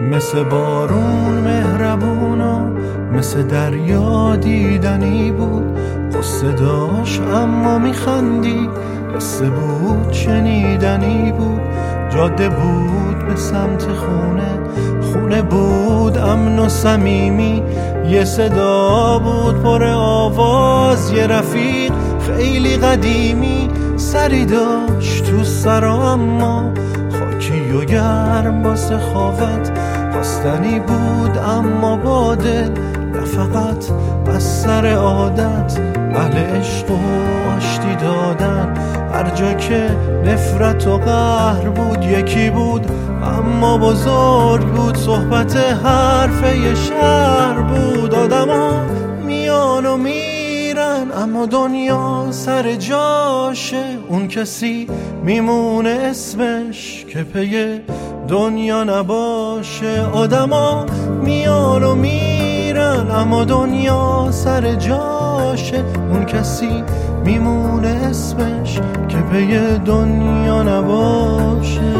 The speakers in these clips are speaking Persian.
مثل بارون مهربون و مثل دریا دیدنی بود. قصه داشت اما میخندی، قصه بود شنیدنی بود. جاده بود به سمت خونه، خونه بود امن و صمیمی. یه صدا بود پر آواز، یه رفیق خیلی قدیمی. سری داشت تو سرا اما خاکی و گرم با سخاوت. خواستنی بود اما با دل، نه فقط بس سر عادت. اهل عشق و آشتی دادن، هر جا که نفرت و قهر بود. یکی بود اما بزرگ بود، صحبت حرفه شهر بود. آدما میان و میرن اما دنیا سر جاشه. اون کسی میمونه اسمش که پی دنیا نباشه. آدما میان و میرن اما دنیا سر جاشه. اون کسی میمونه اسمش که پی دنیا نباشه.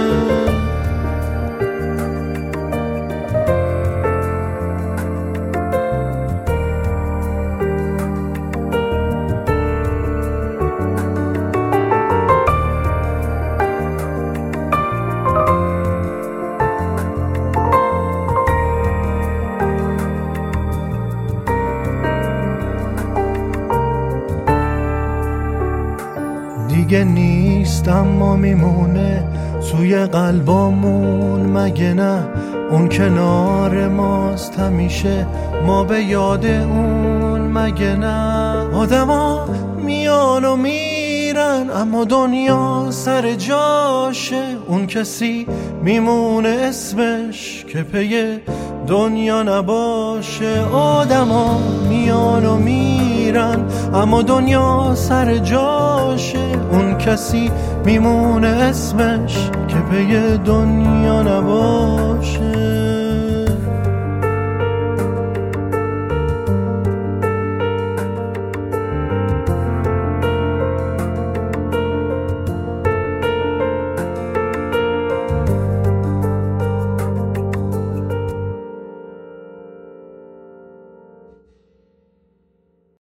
دیگه نیست اما میمونه توی قلبامون، مگه نه؟ اون کنار ماست همیشه، ما به یاد اون، مگه نه؟ آدما میان و میرن اما دنیا سر جاشه. اون کسی میمونه اسمش که پی دنیا نباشه. آدما میان و میرن اما دنیا سر جاشه. اون کسی میمونه اسمش که پی دنیا نباشه.